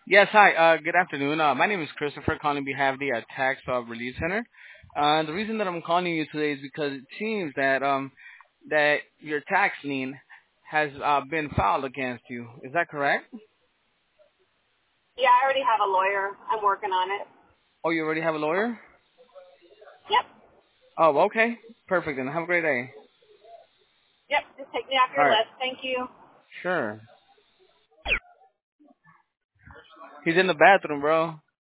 Yes, hi. Good afternoon. My name is Christopher, calling on behalf of the Tax Relief Center. The reason that I'm calling you today is because it seems that your tax lien has been filed against you. Is that correct? Yeah, I already have a lawyer. I'm working on it. Oh, you already have a lawyer? Yep. Oh, okay. Perfect. Then have a great day. Yep. Just take me off All your right. list. Thank you. Sure. He's in the bathroom, bro.